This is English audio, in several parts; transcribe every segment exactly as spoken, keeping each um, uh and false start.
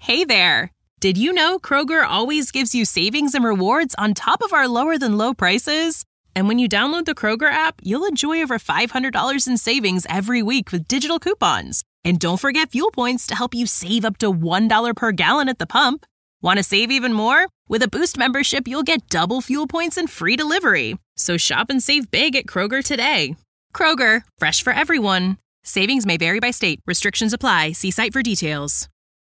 Hey there! Did you know Kroger always gives you savings and rewards on top of our lower-than-low prices? And when you download the Kroger app, you'll enjoy over five hundred dollars in savings every week with digital coupons. And don't forget fuel points to help you save up to one dollar per gallon at the pump. Want to save even more? With a Boost membership, you'll get double fuel points and free delivery. So shop and save big at Kroger today. Kroger, fresh for everyone. Savings may vary by state. Restrictions apply. See site for details.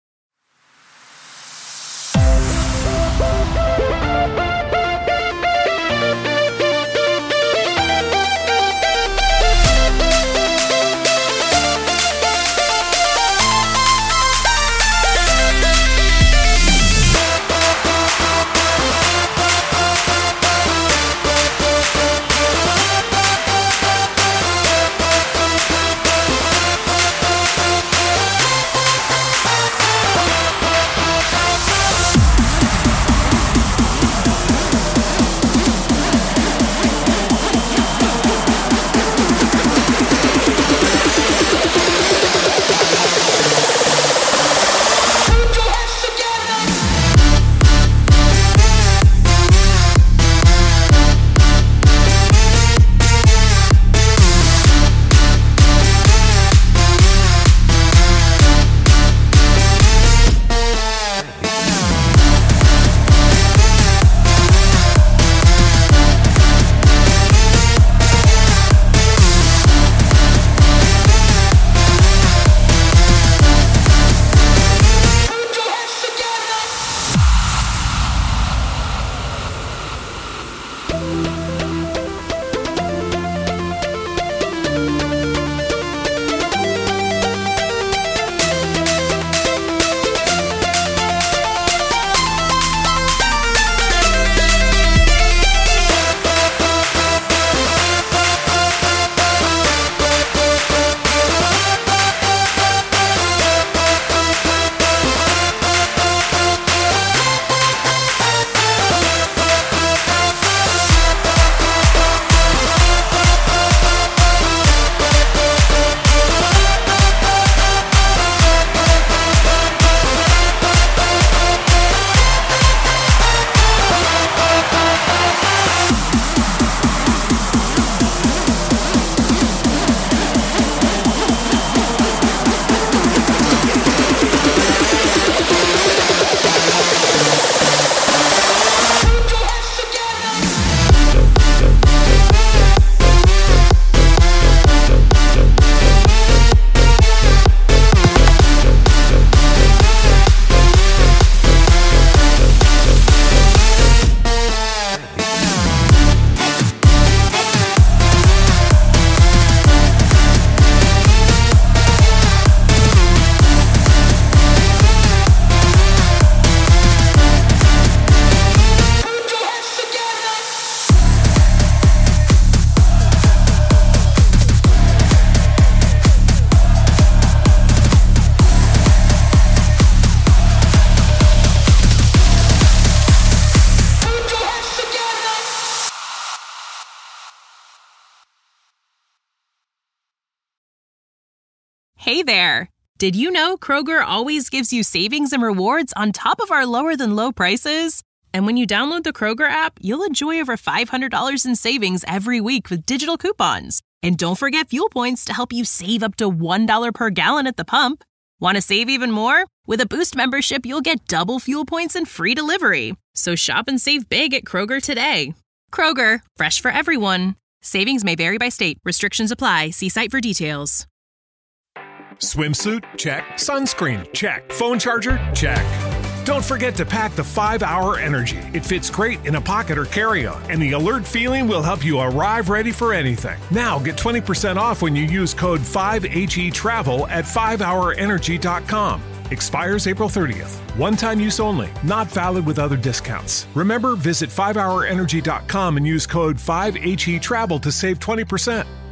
Hey there! Did you know Kroger always gives you savings and rewards on top of our lower-than-low prices? And when you download the Kroger app, you'll enjoy over five hundred dollars in savings every week with digital coupons. And don't forget fuel points to help you save up to one dollar per gallon at the pump. Want to save even more? With a Boost membership, you'll get double fuel points and free delivery. So shop and save big at Kroger today. Kroger, fresh for everyone. Savings may vary by state. Restrictions apply. See site for details. Swimsuit? Check. Sunscreen? Check. Phone charger? Check. Don't forget to pack the five hour Energy. It fits great in a pocket or carry-on, and the alert feeling will help you arrive ready for anything. Now get twenty percent off when you use code five H E travel at five hour energy dot com. Expires April thirtieth. One-time use only. Not valid with other discounts. Remember, visit five hour energy dot com and use code five H E travel to save twenty percent.